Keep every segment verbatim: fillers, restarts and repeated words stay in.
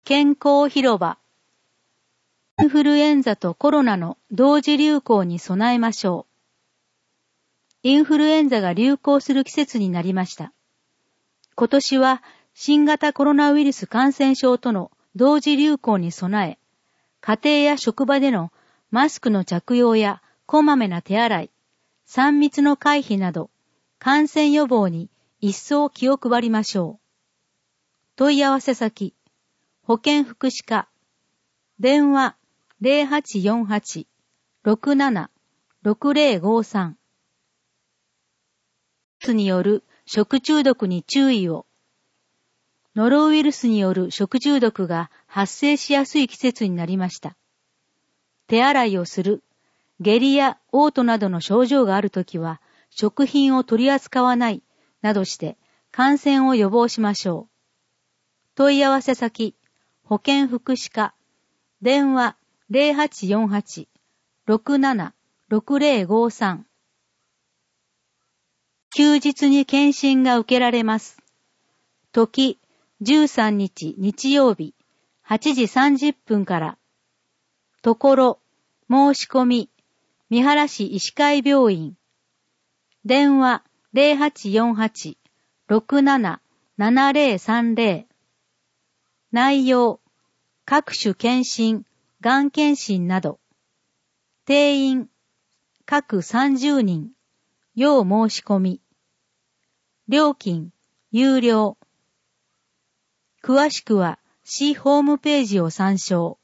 健康広場。インフルエンザとコロナの同時流行に備えましょう。インフルエンザが流行する季節になりました。今年は新型コロナウイルス感染症との同時流行に備え、家庭や職場でのマスクの着用やこまめな手洗い、さん密の回避など、感染予防に一層気を配りましょう。問い合わせ先、保健福祉課、電話 ゼロはちよんはち ろくなな ろくゼロごさん。ウイルスによる食中毒に注意を。ノロウイルスによる食中毒が発生しやすい季節になりました。手洗いをする、下痢や嘔吐などの症状があるときは、食品を取り扱わない、などして感染を予防しましょう。問い合わせ先、保健福祉課、電話 ゼロはちよんはち ろくなな ろくゼロごさん。休日に検診が受けられます。時、じゅうさんにち日曜日、はちじさんじゅっぷんから。ところ、申し込み、三原市医師会病院。電話 ゼロはちよんはち ろくなな ななゼロさんゼロ。内容、各種検診、がん検診など。定員、各さんじゅうにん、要申し込み。料金、有料。詳しくは、市ホームページを参照。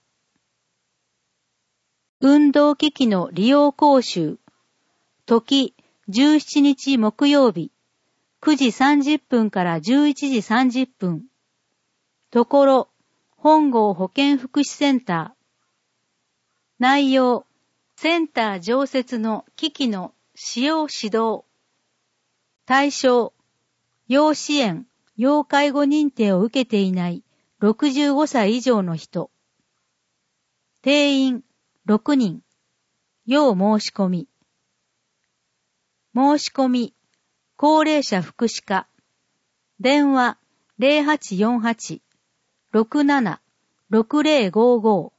運動機器の利用講習。時、じゅうしちにち木曜日、くじさんじゅっぷんからじゅういちじさんじゅっぷん。ところ、本郷保健福祉センター。内容、センター常設の機器の使用指導。対象、要支援、要介護認定を受けていないろくじゅうごさい以上の人。定員、ろくにん。要申し込み。申し込み、高齢者福祉課。電話、ゼロはちよんはち ろくなな ろくゼロごご。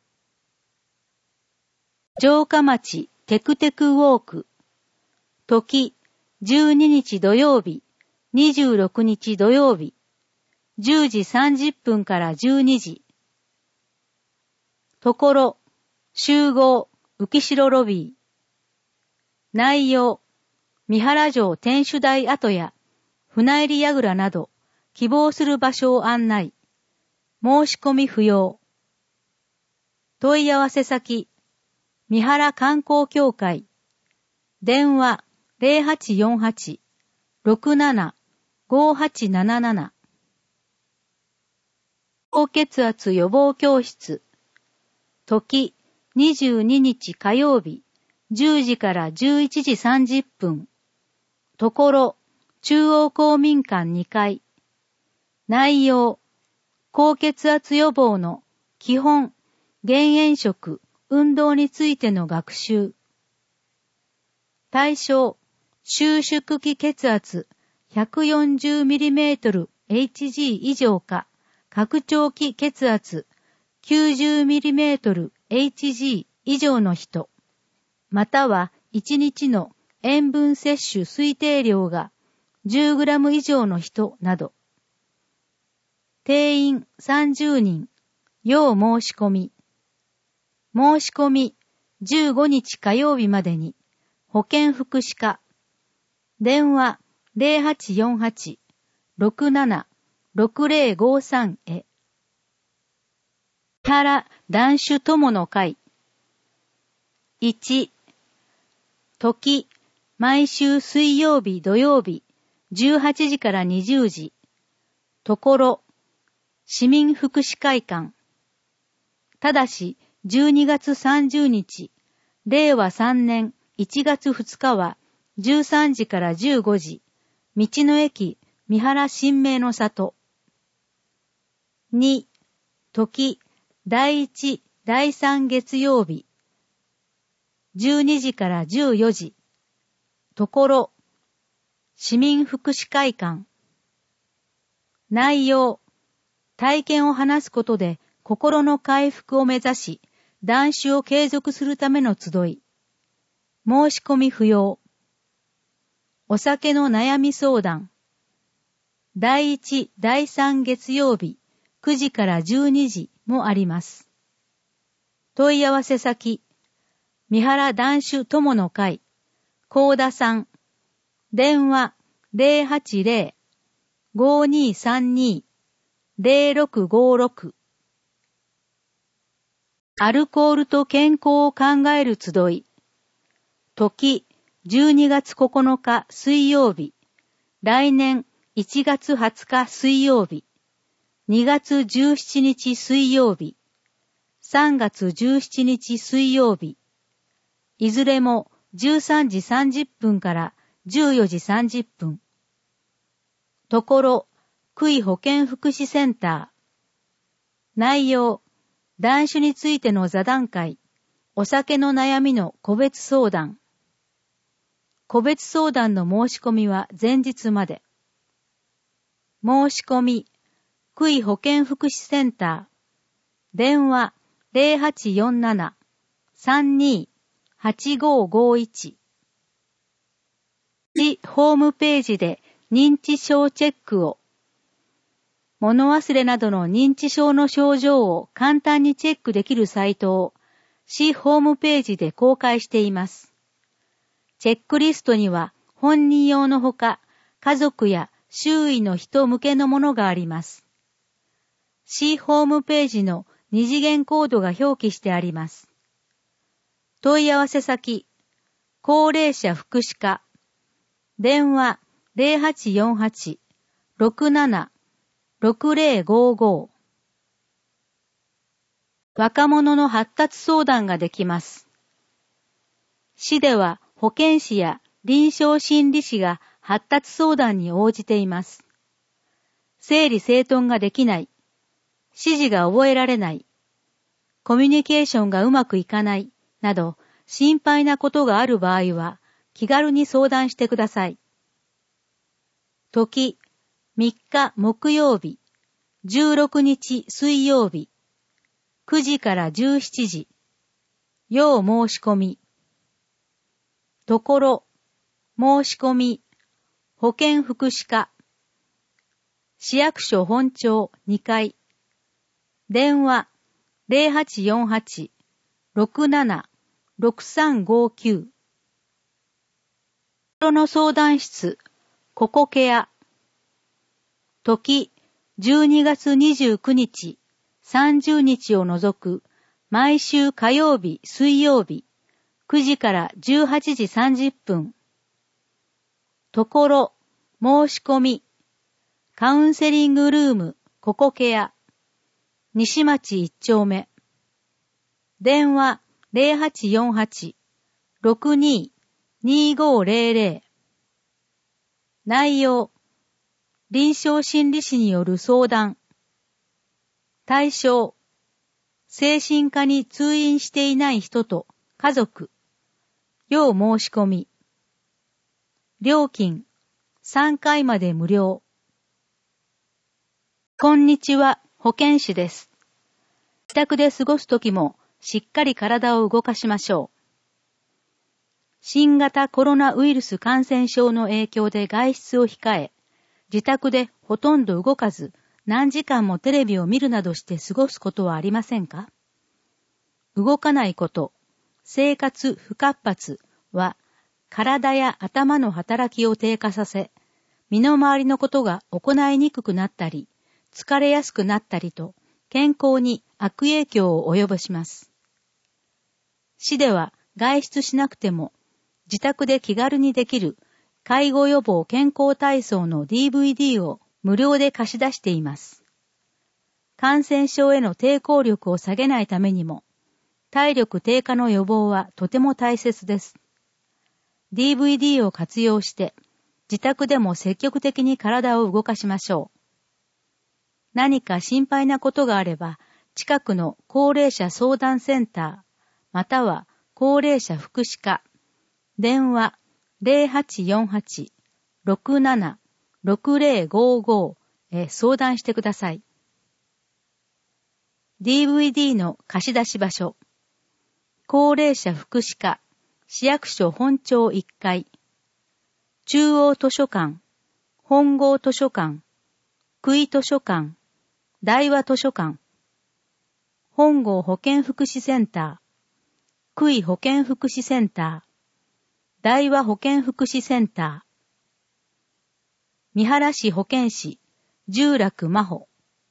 城下町テクテクウォーク。時、じゅうににち土曜日、にじゅうろくにち土曜日、じゅうじさんじゅっぷんからじゅうにじ。ところ、集合、浮城ロビー。内容、三原城天守台跡や船入櫓など希望する場所を案内。申し込み不要。問い合わせ先、三原観光協会。電話 ゼロはちよんはち ろくなな ごはちなななな。高血圧予防教室。時、にじゅうににち火曜日、じゅうじからじゅういちじさんじゅっぷん。ところ、中央公民館にかい。内容、高血圧予防の基本、減塩食、運動についての学習。対象、収縮期血圧 ひゃくよんじゅうミリメートルエイチジー 以上か、拡張期血圧 きゅうじゅうミリメートルエイチジー 以上の人、またはいちにちの塩分摂取推定量がじゅうグラム以上の人など。定員さんじゅうにん、要申し込み。申し込みじゅうごにち火曜日までに、保健福祉課。電話 ゼロはちよんはち ろくなな ろくゼロごさん へ。三原男子友の会。いち、時、毎週水曜日土曜日、じゅうはちじからにじゅうじ。ところ、市民福祉会館。ただし、じゅうにがつさんじゅうにち、れいわさんねんいちがつふつかは、じゅうさんじからじゅうごじ、道の駅三原新名の里。に、時、だいいち、だいさん月曜日、じゅうにじからじゅうよじ。ところ、市民福祉会館。内容、体験を話すことで心の回復を目指し、断酒を継続するための集い。申し込み不要。お酒の悩み相談。だいいち、だいさん月曜日、くじからじゅうにじもあります。問い合わせ先、三原断酒友の会、高田さん。電話 ゼロはちゼロ ごにーさんにー ゼロろくごろく。アルコールと健康を考える集い。時、じゅうにがつここのか水曜日。来年いちがつはつか水曜日。にがつじゅうしちにち水曜日。さんがつじゅうしちにち水曜日。いずれもじゅうさんじさんじゅっぷんからじゅうよじさんじゅっぷん。ところ、区医保健福祉センター。内容、断酒についての座談会、お酒の悩みの個別相談。個別相談の申し込みは前日まで。申し込み、区医保健福祉センター。電話 ゼロはちよんなな さんにー はちごーごーいち。市ホームページで認知症チェックを。物忘れなどの認知症の症状を簡単にチェックできるサイトを市ホームページで公開しています。チェックリストには本人用のほか、家族や周囲の人向けのものがあります。市ホームページの二次元コードが表記してあります。問い合わせ先、高齢者福祉課。電話 ゼロはちよんはち ろくなな ろくゼロごご。若者の発達相談ができます。市では保健師や臨床心理士が発達相談に応じています。整理整頓ができない、指示が覚えられない、コミュニケーションがうまくいかないなど心配なことがある場合は気軽に相談してください。時、みっか木曜日、じゅうろくにち水曜日、くじからじゅうしちじ、要申し込み。ところ、申し込み、保健福祉課、市役所本庁にかい、電話 ゼロはちよんはち ろくなな ろくさんごきゅう。心の相談室、ココケア。時、じゅうにがつにじゅうくにち、さんじゅうにちを除く、毎週火曜日、水曜日、くじからじゅうはちじさんじゅっぷん。ところ、申し込み、カウンセリングルーム、ココケア。西町いっちょうめ。電話 ゼロはちよんはち ろくにー にーごーゼロゼロ。内容、臨床心理士による相談。対象、精神科に通院していない人と家族。要申し込み。料金、さんかいまで無料。こんにちは、保健師です。自宅で過ごすときもしっかり体を動かしましょう。新型コロナウイルス感染症の影響で外出を控え、自宅でほとんど動かず何時間もテレビを見るなどして過ごすことはありませんか？動かないこと、生活不活発は体や頭の働きを低下させ、身の回りのことが行いにくくなったり、疲れやすくなったりと健康に悪影響を及ぼします。市では外出しなくても自宅で気軽にできる介護予防健康体操の ディーブイディー を無料で貸し出しています。感染症への抵抗力を下げないためにも、体力低下の予防はとても大切です。ディーブイディー を活用して、自宅でも積極的に体を動かしましょう。何か心配なことがあれば、近くの高齢者相談センター、または高齢者福祉課、電話 ゼロはちよんはち ろくなな ろくゼロごご へ相談してください。 ディーブイディー の貸し出し場所。高齢者福祉課、市役所本庁いっかい。中央図書館、本郷図書館、久井図書館、大和図書館。本郷保健福祉センター、久井保健福祉センター、大和保健福祉センター。三原市保健師、十楽真帆。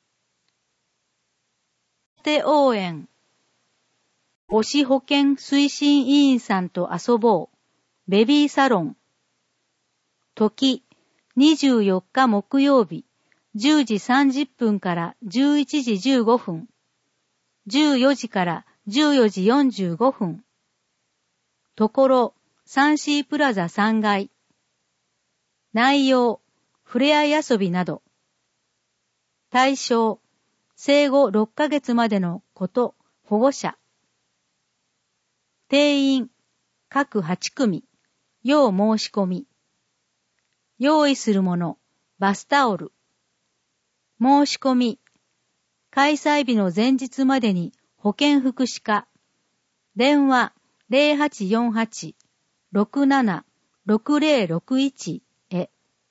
で応援。母子保健推進委員さんと遊ぼう。ベビーサロン。時、にじゅうよっか木曜日、じゅうじさんじゅっぷんからじゅういちじじゅうごふん。じゅうよじからじゅうよじよんじゅうごふん。ところ、サンシープラザさんがい。内容、ふれあい遊びなど。対象、生後ろっかげつまでの子と保護者。定員、各はちくみ、要申し込み。用意するもの、バスタオル。申し込み、開催日の前日までに保健福祉課。電話 ゼロはちよんはち ろくなな ろくゼロろくいち へ。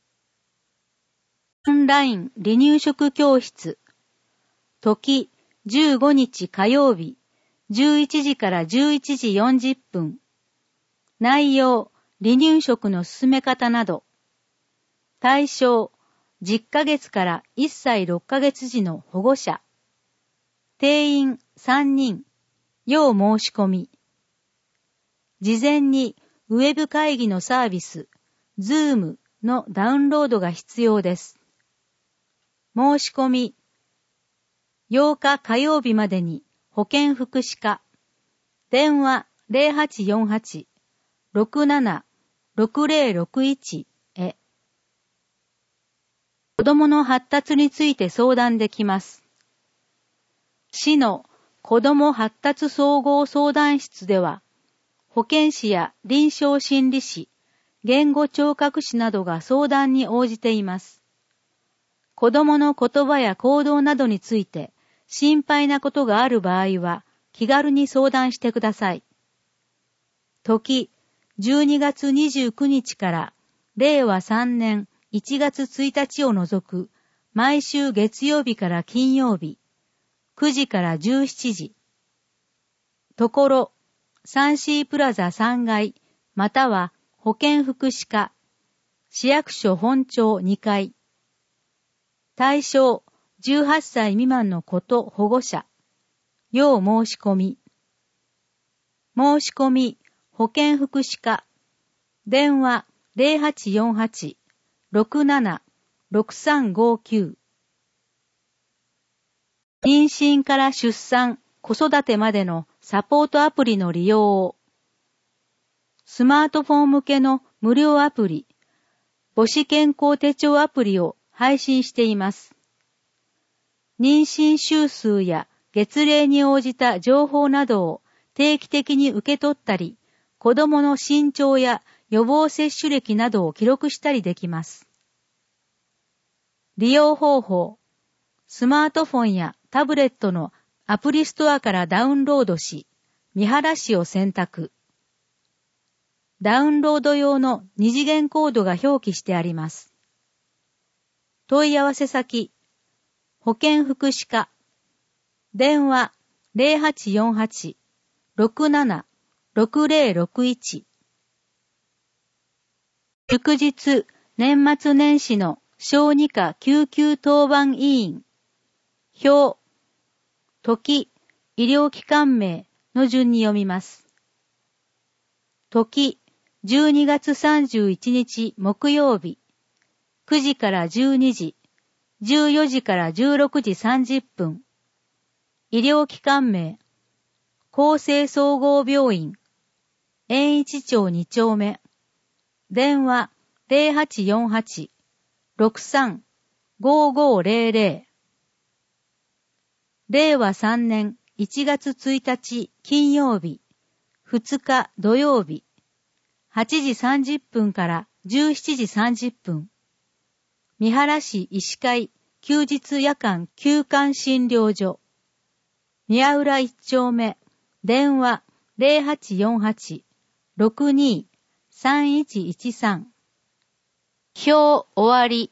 オンライン離乳食教室。時、じゅうごにち火曜日、じゅういちじからじゅういちじよんじゅっぷん。内容、離乳食の進め方など。対象、じゅっかげつからいっさいろっかげつ時の保護者。定員さんにん。要申し込み。事前にウェブ会議のサービス、Zoom のダウンロードが必要です。申し込み。ようか火曜日までに保健福祉課。電話 ゼロはちよんはち ろくなな ろくゼロろくいち へ。子供の発達について相談できます。市の子ども発達総合相談室では、保健師や臨床心理士、言語聴覚士などが相談に応じています。子どもの言葉や行動などについて心配なことがある場合は、気軽に相談してください。時、じゅうにがつにじゅうくにちかられいわさんねんいちがつついたちを除く毎週月曜日から金曜日、くじからじゅうしちじ。ところ、サンシープラザさんがい、または保健福祉課、市役所本庁にかい。対象、じゅうはっさい未満の子と保護者。要申し込み。申し込み、保健福祉課。電話 ゼロはちよんはち ろくなな ろくさんごきゅう。妊娠から出産、子育てまでのサポートアプリの利用を。スマートフォン向けの無料アプリ、母子健康手帳アプリを配信しています。妊娠週数や月齢に応じた情報などを定期的に受け取ったり、子供の身長や予防接種歴などを記録したりできます。利用方法、スマートフォンやタブレットのアプリストアからダウンロードし、三原市を選択。ダウンロード用の二次元コードが表記してあります。問い合わせ先、保健福祉課。電話 ゼロはちよんはち ろくなな ろくゼロろくいち。祝日、年末年始の小児科救急当番委員。表、時、医療機関名の順に読みます。時、じゅうにがつさんじゅういちにち木曜日、くじからじゅうにじ、じゅうよじからじゅうろくじさんじゅっぷん。医療機関名、厚生総合病院、延一町にちょうめ。電話 ゼロはちよんはち ろくさん ごごゼロゼロ。れいわさんねんいちがつついたち金曜日、ふつか土曜日、はちじさんじゅっぷんからじゅうしちじさんじゅっぷん。三原市医師会休日夜間休館診療所。 宮浦一丁目、電話 ゼロはちよんはち ろくにー さんいちいちさん。表終わり。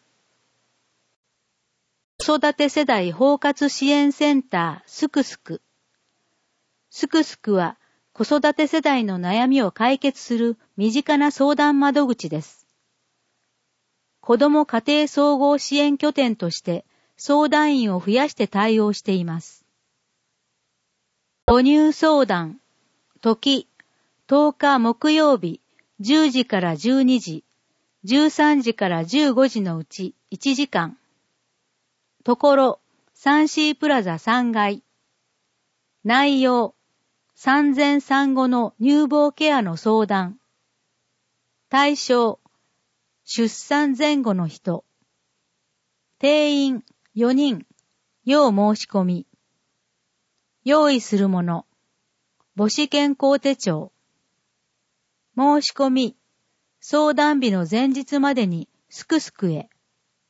子育て世代包括支援センターすくすく。すくすくは子育て世代の悩みを解決する身近な相談窓口です。子ども家庭総合支援拠点として相談員を増やして対応しています。母乳相談、時、とおか木曜日じゅうじからじゅうにじ、じゅうさんじからじゅうごじのうちいちじかん。ところ、サンシープラザさんがい。内容、産前産後の乳房ケアの相談。対象、出産前後の人。定員よにん、要申し込み。用意するもの、母子健康手帳。申し込み、相談日の前日までにすくすくへ。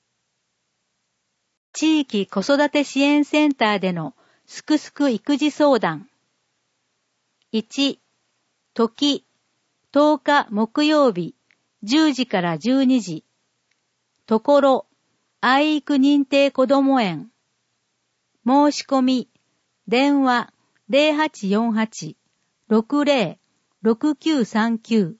地域子育て支援センターでのすくすく育児相談。いち、時、とおか木曜日じゅうじからじゅうにじ。ところ、愛育認定こども園。申し込み、電話 ゼロはちよんはち ろくゼロ ろくきゅうさんきゅう。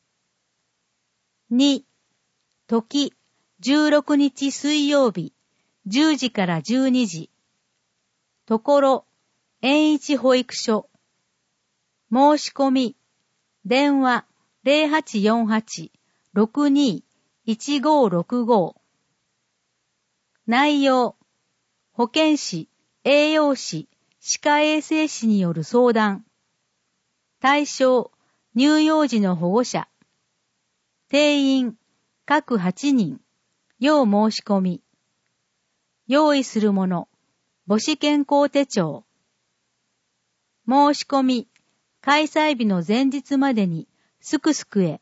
に、時、じゅうろくにち水曜日じゅうじからじゅうにじ。ところ、園一保育所。申し込み、電話 ゼロはちよんはち ろくにー いちごろくご。内容、保健師、栄養士、歯科衛生士による相談。対象、乳幼児の保護者。定員、各はちにん、要申し込み。用意するもの、母子健康手帳。申し込み、開催日の前日までにすくすくへ。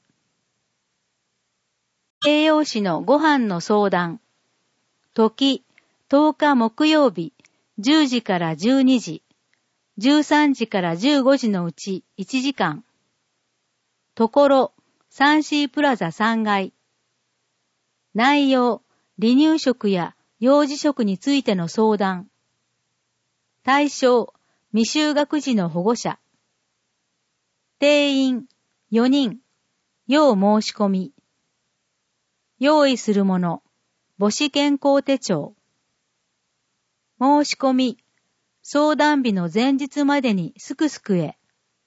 栄養士のご飯の相談。時、とおか木曜日じゅうじからじゅうにじ、じゅうさんじからじゅうごじのうちいちじかん。ところ、サンシープラザさんがい。内容、離乳食や幼児食についての相談。対象、未就学児の保護者。定員、よにん、要申し込み。用意するもの、母子健康手帳。申し込み、相談日の前日までにすくすくへ。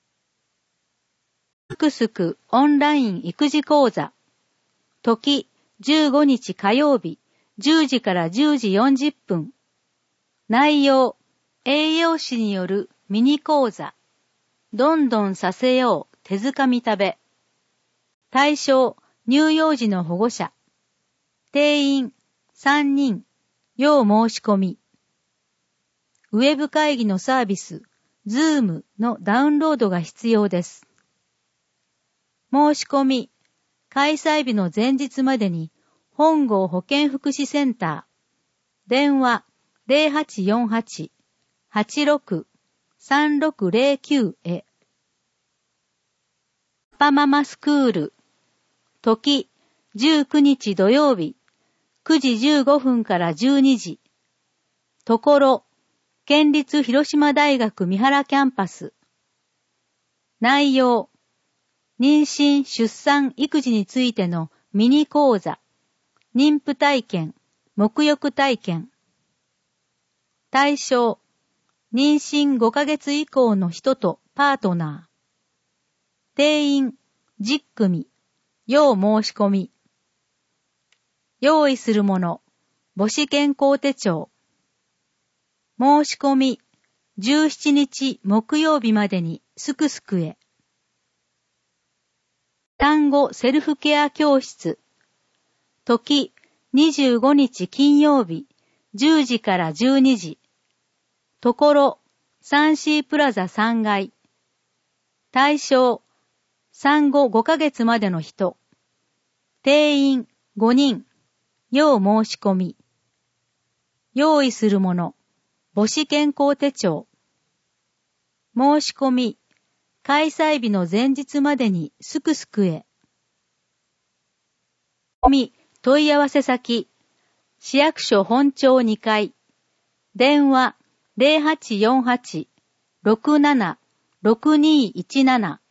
すくすくオンライン育児講座。時、じゅうごにち火曜日じゅうじからじゅうじよんじゅっぷん。内容、栄養士によるミニ講座。どんどんさせよう手づかみ食べ。対象、乳幼児の保護者。定員、さんにん、要申し込み。ウェブ会議のサービス、Zoom のダウンロードが必要です。申し込み、開催日の前日までに本郷保健福祉センター、電話 ゼロはちよんはち はちろく さんろくゼロきゅう へ。パパママスクール。時、じゅうくにち土曜日くじじゅうごふんからじゅうにじ。ところ、県立広島大学三原キャンパス。内容、妊娠・出産・育児についてのミニ講座、妊婦体験、沐浴体験。対象、妊娠ごかげつ以降の人とパートナー。定員、じゅっくみ、要申し込み。用意するもの、母子健康手帳。申し込み、じゅうしちにち木曜日までにすくすくへ。単語セルフケア教室。時、にじゅうごにち金曜日じゅうじからじゅうにじ。ところ、サンシープラザさんがい。対象、産後ごかげつまでの人。定員ごにん、要申し込み。用意するもの、母子健康手帳。 申し込み、開催日の前日までにすくすくへ。問い合わせ先、市役所本庁にかい、電話 ゼロはちよんはち ろくなな ろくにいちなな